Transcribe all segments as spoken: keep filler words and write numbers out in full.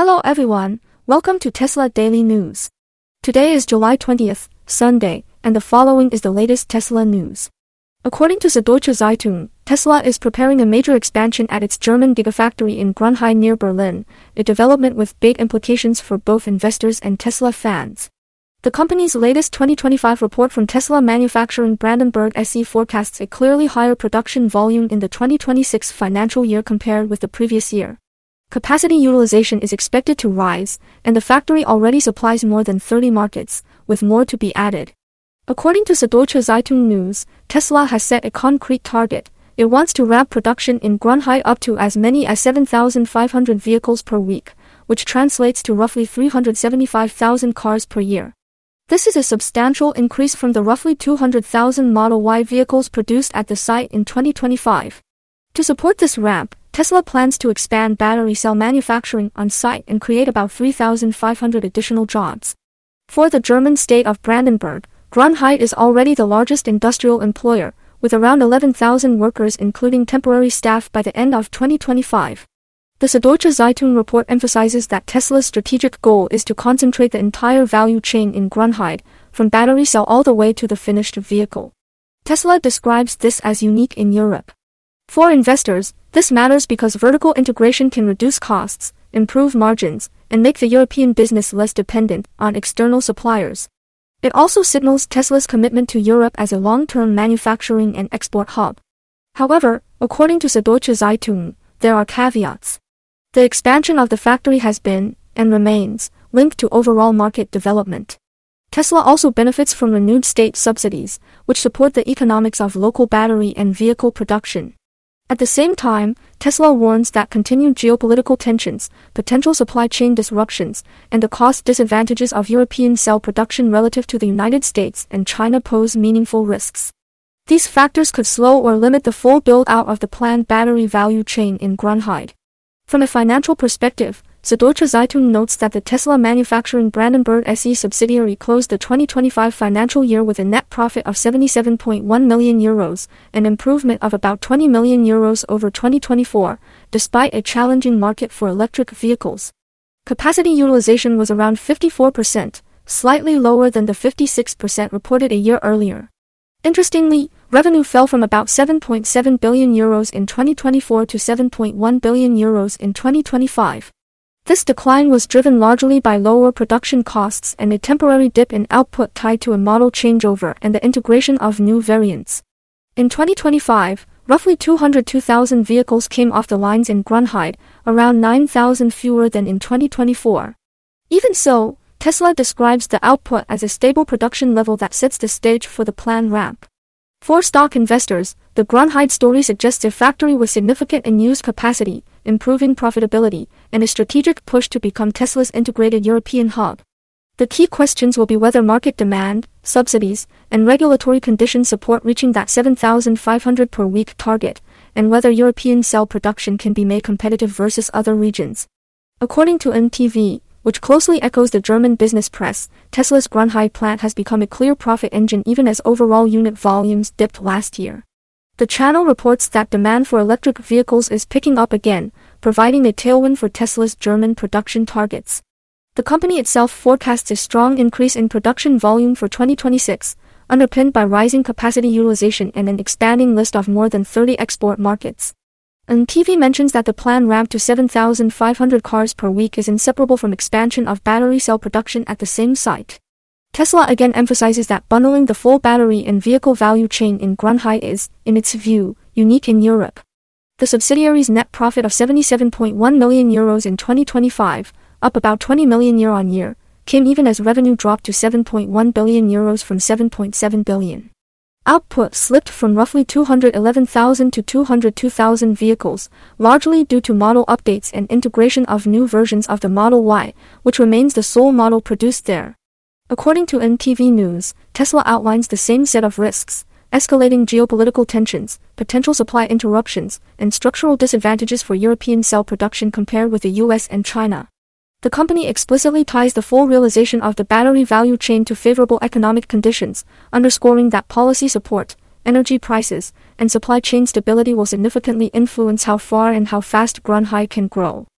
Hello everyone, welcome to Tesla Daily News. Today is July twentieth, Sunday, and the following is the latest Tesla news. According to Süddeutsche Zeitung, Tesla is preparing a major expansion at its German gigafactory in Grünheide near Berlin, a development with big implications for both investors and Tesla fans. The company's latest twenty twenty-five report from Tesla manufacturing Brandenburg S E forecasts a clearly higher production volume in the twenty twenty-six financial year compared with the previous year. Capacity utilization is expected to rise, and the factory already supplies more than thirty markets, with more to be added. According to Süddeutsche Zeitung News, Tesla has set a concrete target. It wants to ramp production in Grünheide up to as many as seven thousand five hundred vehicles per week, which translates to roughly three hundred seventy-five thousand cars per year. This is a substantial increase from the roughly two hundred thousand Model Y vehicles produced at the site in twenty twenty-five. To support this ramp, Tesla plans to expand battery cell manufacturing on site and create about three thousand five hundred additional jobs. For the German state of Brandenburg, Grünheide is already the largest industrial employer, with around eleven thousand workers including temporary staff by the end of twenty twenty-five. The Süddeutsche Zeitung report emphasizes that Tesla's strategic goal is to concentrate the entire value chain in Grünheide, from battery cell all the way to the finished vehicle. Tesla describes this as unique in Europe. For investors, this matters because vertical integration can reduce costs, improve margins, and make the European business less dependent on external suppliers. It also signals Tesla's commitment to Europe as a long-term manufacturing and export hub. However, according to Süddeutsche Zeitung, there are caveats. The expansion of the factory has been, and remains, linked to overall market development. Tesla also benefits from renewed state subsidies, which support the economics of local battery and vehicle production. At the same time, Tesla warns that continued geopolitical tensions, potential supply chain disruptions, and the cost disadvantages of European cell production relative to the United States and China pose meaningful risks. These factors could slow or limit the full build-out of the planned battery value chain in Grünheide. From a financial perspective, Süddeutsche Zeitung notes that the Tesla manufacturing Brandenburg S E subsidiary closed the twenty twenty-five financial year with a net profit of seventy-seven point one million euros, an improvement of about twenty million euros over twenty twenty-four, despite a challenging market for electric vehicles. Capacity utilization was around fifty-four percent, slightly lower than the fifty-six percent reported a year earlier. Interestingly, revenue fell from about seven point seven billion euros in twenty twenty-four to seven point one billion euros in twenty twenty-five. This decline was driven largely by lower production costs and a temporary dip in output tied to a model changeover and the integration of new variants. In twenty twenty-five, roughly two hundred two thousand vehicles came off the lines in Grünheide, around nine thousand fewer than in twenty twenty-four. Even so, Tesla describes the output as a stable production level that sets the stage for the planned ramp. For stock investors, the Grünheide story suggests a factory with significant unused capacity, improving profitability, and a strategic push to become Tesla's integrated European hub. The key questions will be whether market demand, subsidies, and regulatory conditions support reaching that seven thousand five hundred per week target, and whether European cell production can be made competitive versus other regions. According to N T V, which closely echoes the German business press, Tesla's Grünheide plant has become a clear profit engine even as overall unit volumes dipped last year. The channel reports that demand for electric vehicles is picking up again, providing a tailwind for Tesla's German production targets. The company itself forecasts a strong increase in production volume for twenty twenty-six, underpinned by rising capacity utilization and an expanding list of more than thirty export markets. N T V mentions that the planned ramp to seven thousand five hundred cars per week is inseparable from expansion of battery cell production at the same site. Tesla again emphasizes that bundling the full battery and vehicle value chain in Grünheide is, in its view, unique in Europe. The subsidiary's net profit of seventy-seven point one million euros in twenty twenty-five, up about twenty million year-on-year, came even as revenue dropped to seven point one billion euros from seven point seven billion. Output slipped from roughly two hundred eleven thousand to two hundred two thousand vehicles, largely due to model updates and integration of new versions of the Model Y, which remains the sole model produced there. According to N T V News, Tesla outlines the same set of risks: escalating geopolitical tensions, potential supply interruptions, and structural disadvantages for European cell production compared with the U S and China. The company explicitly ties the full realization of the battery value chain to favorable economic conditions, underscoring that policy support, energy prices, and supply chain stability will significantly influence how far and how fast Grünheide can grow.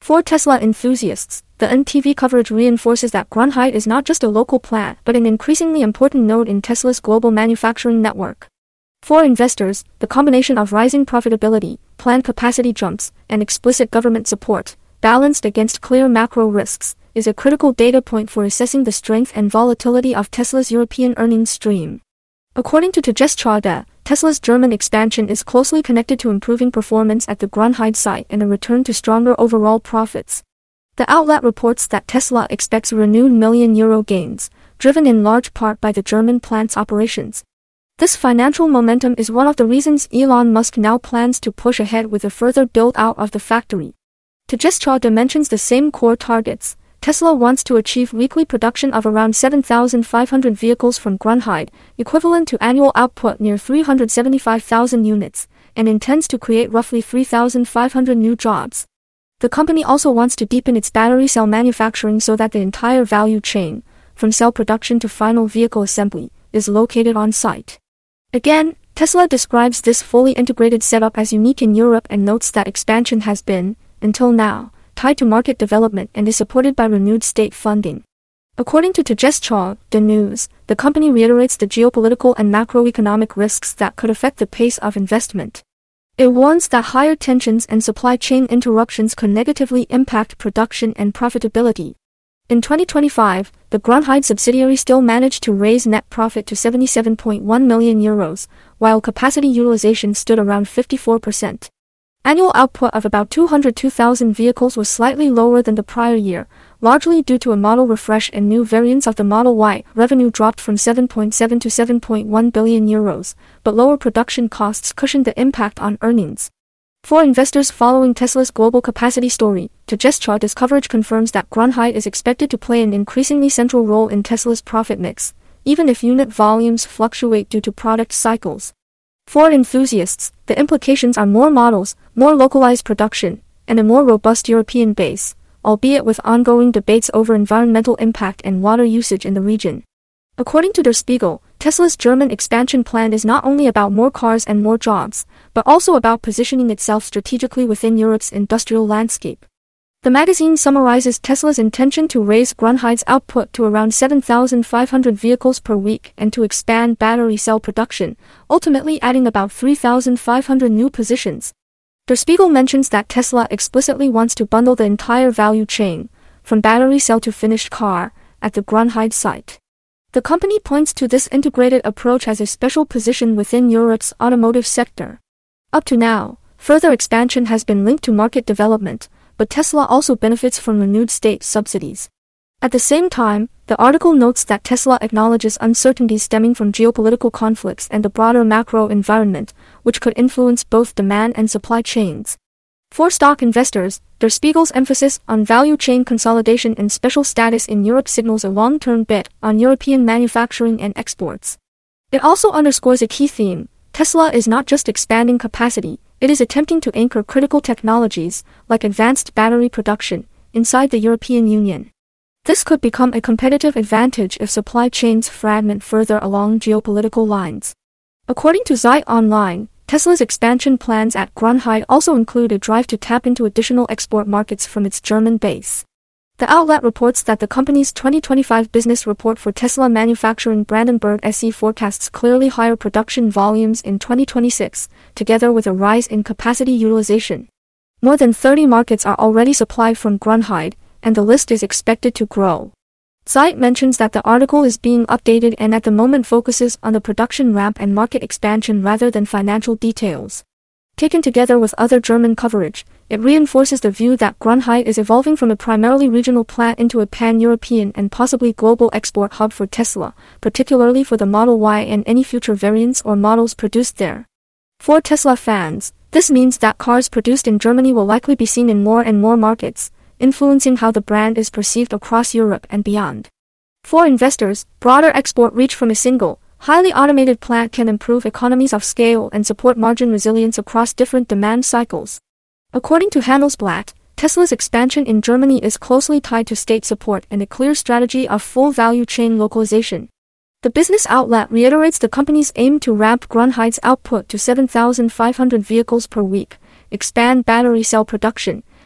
For Tesla enthusiasts, the N T V coverage reinforces that Grünheide is not just a local plant but an increasingly important node in Tesla's global manufacturing network. For investors, the combination of rising profitability, planned capacity jumps, and explicit government support, balanced against clear macro risks, is a critical data point for assessing the strength and volatility of Tesla's European earnings stream. According to Tagesschau, Tesla's German expansion is closely connected to improving performance at the Grünheide site and a return to stronger overall profits. The outlet reports that Tesla expects renewed million euro gains, driven in large part by the German plant's operations. This financial momentum is one of the reasons Elon Musk now plans to push ahead with a further build-out of the factory. Tagesschau mentions the same core targets. Tesla wants to achieve weekly production of around seven thousand five hundred vehicles from Grünheide, equivalent to annual output near three hundred seventy-five thousand units, and intends to create roughly three thousand five hundred new jobs. The company also wants to deepen its battery cell manufacturing so that the entire value chain, from cell production to final vehicle assembly, is located on site. Again, Tesla describes this fully integrated setup as unique in Europe and notes that expansion has been, until now, tied to market development and is supported by renewed state funding. According to Tagesschau, the news, the company reiterates the geopolitical and macroeconomic risks that could affect the pace of investment. It warns that higher tensions and supply chain interruptions could negatively impact production and profitability. In twenty twenty-five, the Grünheide subsidiary still managed to raise net profit to seventy-seven point one million euros, while capacity utilization stood around fifty-four percent. Annual output of about two hundred two thousand vehicles was slightly lower than the prior year, largely due to a model refresh and new variants of the Model Y. Revenue dropped from seven point seven to seven point one billion euros, but lower production costs cushioned the impact on earnings. For investors following Tesla's global capacity story, Tagesschau's coverage confirms that Grünheide is expected to play an increasingly central role in Tesla's profit mix, even if unit volumes fluctuate due to product cycles. For enthusiasts, the implications are more models, more localized production, and a more robust European base, albeit with ongoing debates over environmental impact and water usage in the region. According to Der Spiegel, Tesla's German expansion plan is not only about more cars and more jobs, but also about positioning itself strategically within Europe's industrial landscape. The magazine summarizes Tesla's intention to raise Grünheide's output to around seven thousand five hundred vehicles per week and to expand battery cell production, ultimately adding about three thousand five hundred new positions. Der Spiegel mentions that Tesla explicitly wants to bundle the entire value chain, from battery cell to finished car, at the Grünheide site. The company points to this integrated approach as a special position within Europe's automotive sector. Up to now, further expansion has been linked to market development, but Tesla also benefits from renewed state subsidies. At the same time, the article notes that Tesla acknowledges uncertainties stemming from geopolitical conflicts and the broader macro environment, which could influence both demand and supply chains. For stock investors, Der Spiegel's emphasis on value chain consolidation and special status in Europe signals a long-term bet on European manufacturing and exports. It also underscores a key theme: Tesla is not just expanding capacity, it is attempting to anchor critical technologies, like advanced battery production, inside the European Union. This could become a competitive advantage if supply chains fragment further along geopolitical lines. According to Zeit Online, Tesla's expansion plans at Grünheide also include a drive to tap into additional export markets from its German base. The outlet reports that the company's twenty twenty-five business report for Tesla manufacturing Brandenburg S E forecasts clearly higher production volumes in twenty twenty-six, together with a rise in capacity utilization. More than thirty markets are already supplied from Grünheide, and the list is expected to grow. Zeit mentions that the article is being updated and at the moment focuses on the production ramp and market expansion rather than financial details. Taken together with other German coverage, it reinforces the view that Grünheide is evolving from a primarily regional plant into a pan-European and possibly global export hub for Tesla, particularly for the Model Y and any future variants or models produced there. For Tesla fans, this means that cars produced in Germany will likely be seen in more and more markets, influencing how the brand is perceived across Europe and beyond. For investors, broader export reach from a single, highly automated plant can improve economies of scale and support margin resilience across different demand cycles. According to Handelsblatt, Tesla's expansion in Germany is closely tied to state support and a clear strategy of full value chain localization. The business outlet reiterates the company's aim to ramp Grünheide's output to seven thousand five hundred vehicles per week, expand battery cell production,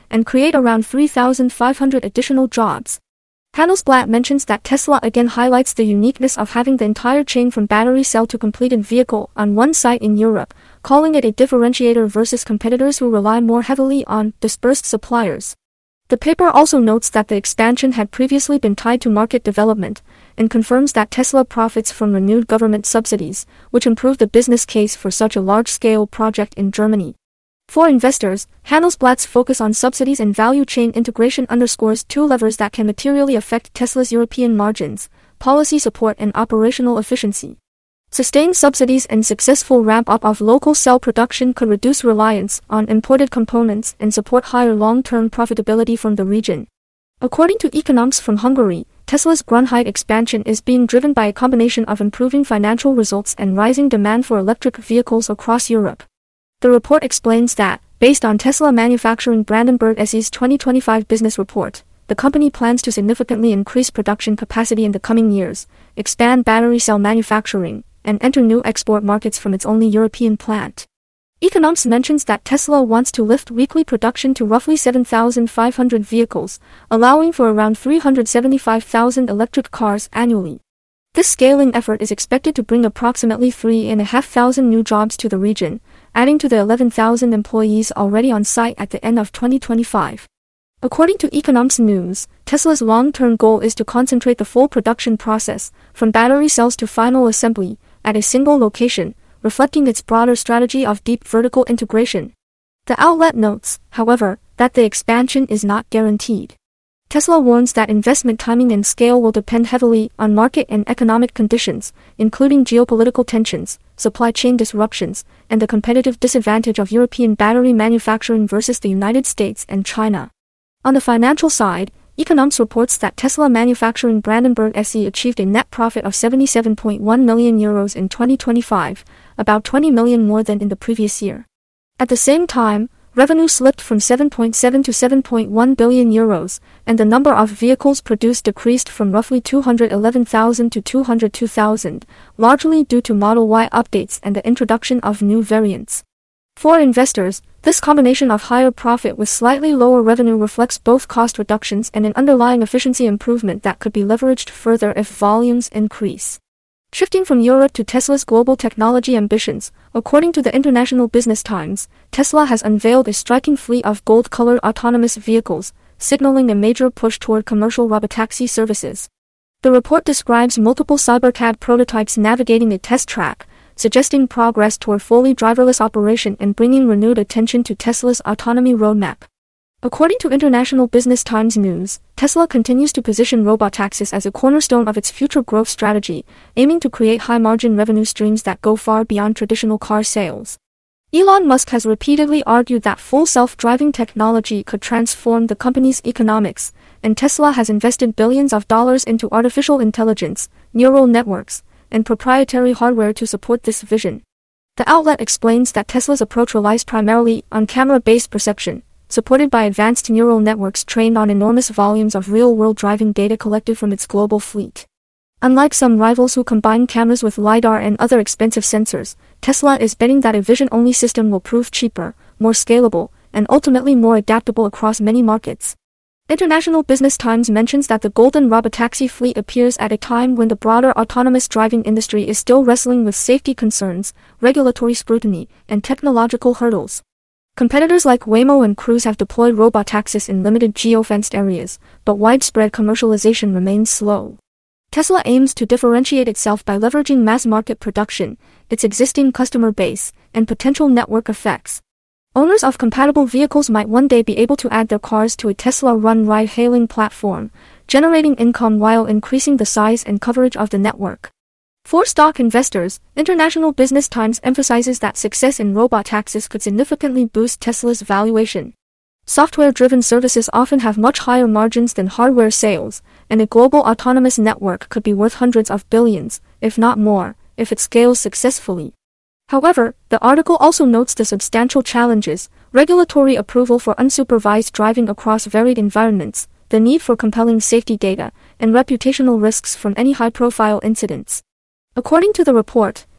and create around three thousand five hundred additional jobs. Handelsblatt mentions that Tesla again highlights the uniqueness of having the entire chain from battery cell to completed vehicle on one site in Europe, calling it a differentiator versus competitors who rely more heavily on dispersed suppliers. The paper also notes that the expansion had previously been tied to market development, and confirms that Tesla profits from renewed government subsidies, which improve the business case for such a large-scale project in Germany. For investors, Handelsblatt's focus on subsidies and value chain integration underscores two levers that can materially affect Tesla's European margins: policy support and operational efficiency. Sustained subsidies and successful ramp-up of local cell production could reduce reliance on imported components and support higher long-term profitability from the region. According to economists from Hungary, Tesla's Grünheit expansion is being driven by a combination of improving financial results and rising demand for electric vehicles across Europe. The report explains that, based on Tesla Manufacturing Brandenburg S E's twenty twenty-five business report, the company plans to significantly increase production capacity in the coming years, expand battery cell manufacturing, and enter new export markets from its only European plant. Economics mentions that Tesla wants to lift weekly production to roughly seven thousand five hundred vehicles, allowing for around three hundred seventy-five thousand electric cars annually. This scaling effort is expected to bring approximately three thousand five hundred new jobs to the region, adding to the eleven thousand employees already on site at the end of twenty twenty-five. According to Economics News, Tesla's long-term goal is to concentrate the full production process, from battery cells to final assembly, at a single location, reflecting its broader strategy of deep vertical integration. The outlet notes, however, that the expansion is not guaranteed. Tesla warns that investment timing and scale will depend heavily on market and economic conditions, including geopolitical tensions, supply chain disruptions, and the competitive disadvantage of European battery manufacturing versus the United States and China. On the financial side, Economics reports that Tesla Manufacturing Brandenburg S E achieved a net profit of seventy-seven point one million euros in twenty twenty-five, about twenty million more than in the previous year. At the same time, revenue slipped from seven point seven to seven point one billion euros, and the number of vehicles produced decreased from roughly two hundred eleven thousand to two hundred two thousand, largely due to Model Y updates and the introduction of new variants. For investors, this combination of higher profit with slightly lower revenue reflects both cost reductions and an underlying efficiency improvement that could be leveraged further if volumes increase. Shifting from Europe to Tesla's global technology ambitions, according to the International Business Times, Tesla has unveiled a striking fleet of gold-colored autonomous vehicles, signaling a major push toward commercial robotaxi services. The report describes multiple Cybercab prototypes navigating a test track, suggesting progress toward fully driverless operation and bringing renewed attention to Tesla's autonomy roadmap. According to International Business Times News, Tesla continues to position robotaxis as a cornerstone of its future growth strategy, aiming to create high-margin revenue streams that go far beyond traditional car sales. Elon Musk has repeatedly argued that full self-driving technology could transform the company's economics, and Tesla has invested billions of dollars into artificial intelligence, neural networks, and proprietary hardware to support this vision. The outlet explains that Tesla's approach relies primarily on camera-based perception, supported by advanced neural networks trained on enormous volumes of real-world driving data collected from its global fleet. Unlike some rivals who combine cameras with LiDAR and other expensive sensors, Tesla is betting that a vision-only system will prove cheaper, more scalable, and ultimately more adaptable across many markets. International Business Times mentions that the golden robotaxi fleet appears at a time when the broader autonomous driving industry is still wrestling with safety concerns, regulatory scrutiny, and technological hurdles. Competitors like Waymo and Cruise have deployed robotaxis in limited geo-fenced areas, but widespread commercialization remains slow. Tesla aims to differentiate itself by leveraging mass-market production, its existing customer base, and potential network effects. Owners of compatible vehicles might one day be able to add their cars to a Tesla-run ride-hailing platform, generating income while increasing the size and coverage of the network. For stock investors, International Business Times emphasizes that success in robotaxis could significantly boost Tesla's valuation. Software-driven services often have much higher margins than hardware sales, and a global autonomous network could be worth hundreds of billions, if not more, if it scales successfully. However, the article also notes the substantial challenges: regulatory approval for unsupervised driving across varied environments, the need for compelling safety data, and reputational risks from any high-profile incidents. According to the report,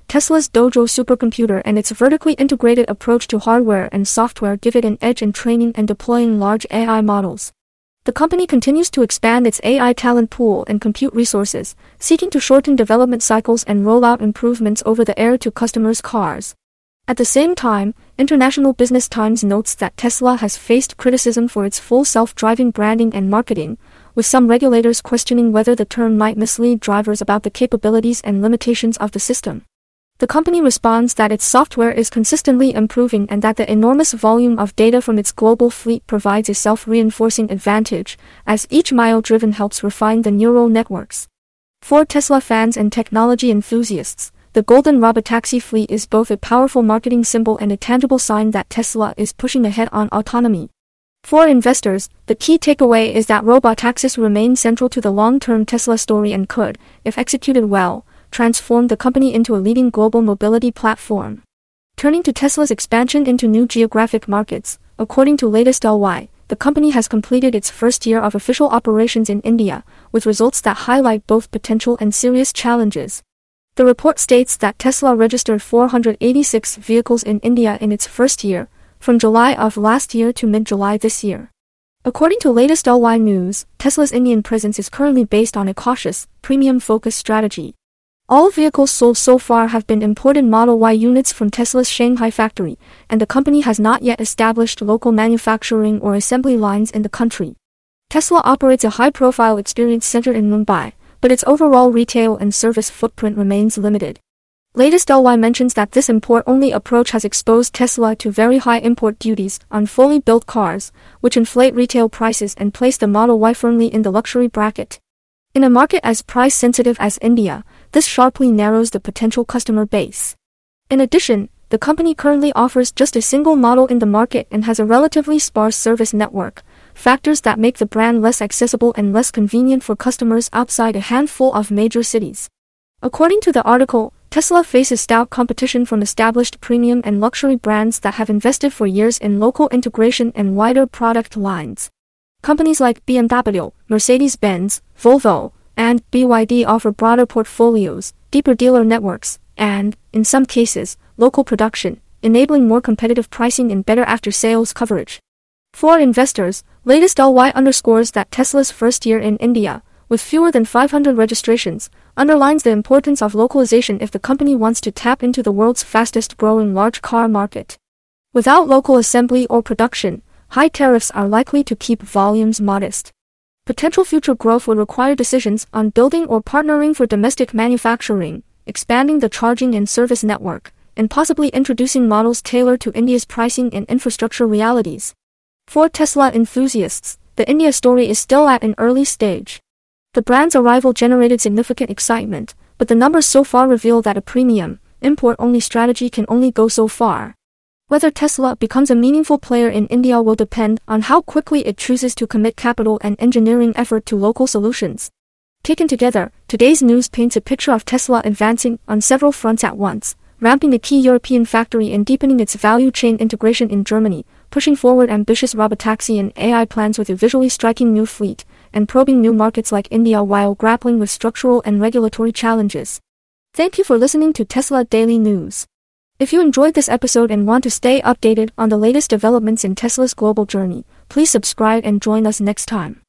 Tesla's Dojo supercomputer and its vertically integrated approach to hardware and software give it an edge in training and deploying large A I models. The company continues to expand its A I talent pool and compute resources, seeking to shorten development cycles and roll out improvements over the air to customers' cars. At the same time, International Business Times notes that Tesla has faced criticism for its full self-driving branding and marketing, with some regulators questioning whether the term might mislead drivers about the capabilities and limitations of the system. The company responds that its software is consistently improving and that the enormous volume of data from its global fleet provides a self-reinforcing advantage, as each mile driven helps refine the neural networks. For Tesla fans and technology enthusiasts, the Golden Robotaxi fleet is both a powerful marketing symbol and a tangible sign that Tesla is pushing ahead on autonomy. For investors, the key takeaway is that robotaxis remain central to the long-term Tesla story and could, if executed well, transform the company into a leading global mobility platform. Turning to Tesla's expansion into new geographic markets, according to latest L Y, the company has completed its first year of official operations in India, with results that highlight both potential and serious challenges. The report states that Tesla registered four hundred eighty-six vehicles in India in its first year, from July of last year to mid-July this year. According to latest L Y News, Tesla's Indian presence is currently based on a cautious, premium-focused strategy. All vehicles sold so far have been imported Model Y units from Tesla's Shanghai factory, and the company has not yet established local manufacturing or assembly lines in the country. Tesla operates a high-profile experience center in Mumbai, but its overall retail and service footprint remains limited. Latest L Y mentions that this import-only approach has exposed Tesla to very high import duties on fully built cars, which inflate retail prices and place the Model Y firmly in the luxury bracket. In a market as price-sensitive as India, this sharply narrows the potential customer base. In addition, the company currently offers just a single model in the market and has a relatively sparse service network, factors that make the brand less accessible and less convenient for customers outside a handful of major cities. According to the article, Tesla faces stout competition from established premium and luxury brands that have invested for years in local integration and wider product lines. Companies like B M W, Mercedes-Benz, Volvo, and B Y D offer broader portfolios, deeper dealer networks, and, in some cases, local production, enabling more competitive pricing and better after-sales coverage. For investors, latest L Y underscores that Tesla's first year in India, with fewer than five hundred registrations, underlines the importance of localization if the company wants to tap into the world's fastest-growing large car market. Without local assembly or production, high tariffs are likely to keep volumes modest. Potential future growth would require decisions on building or partnering for domestic manufacturing, expanding the charging and service network, and possibly introducing models tailored to India's pricing and infrastructure realities. For Tesla enthusiasts, the India story is still at an early stage. The brand's arrival generated significant excitement, but the numbers so far reveal that a premium, import-only strategy can only go so far. Whether Tesla becomes a meaningful player in India will depend on how quickly it chooses to commit capital and engineering effort to local solutions. Taken together, today's news paints a picture of Tesla advancing on several fronts at once, ramping a key European factory and deepening its value chain integration in Germany, pushing forward ambitious robotaxi and A I plans with a visually striking new fleet, and probing new markets like India while grappling with structural and regulatory challenges. Thank you for listening to Tesla Daily News. If you enjoyed this episode and want to stay updated on the latest developments in Tesla's global journey, please subscribe and join us next time.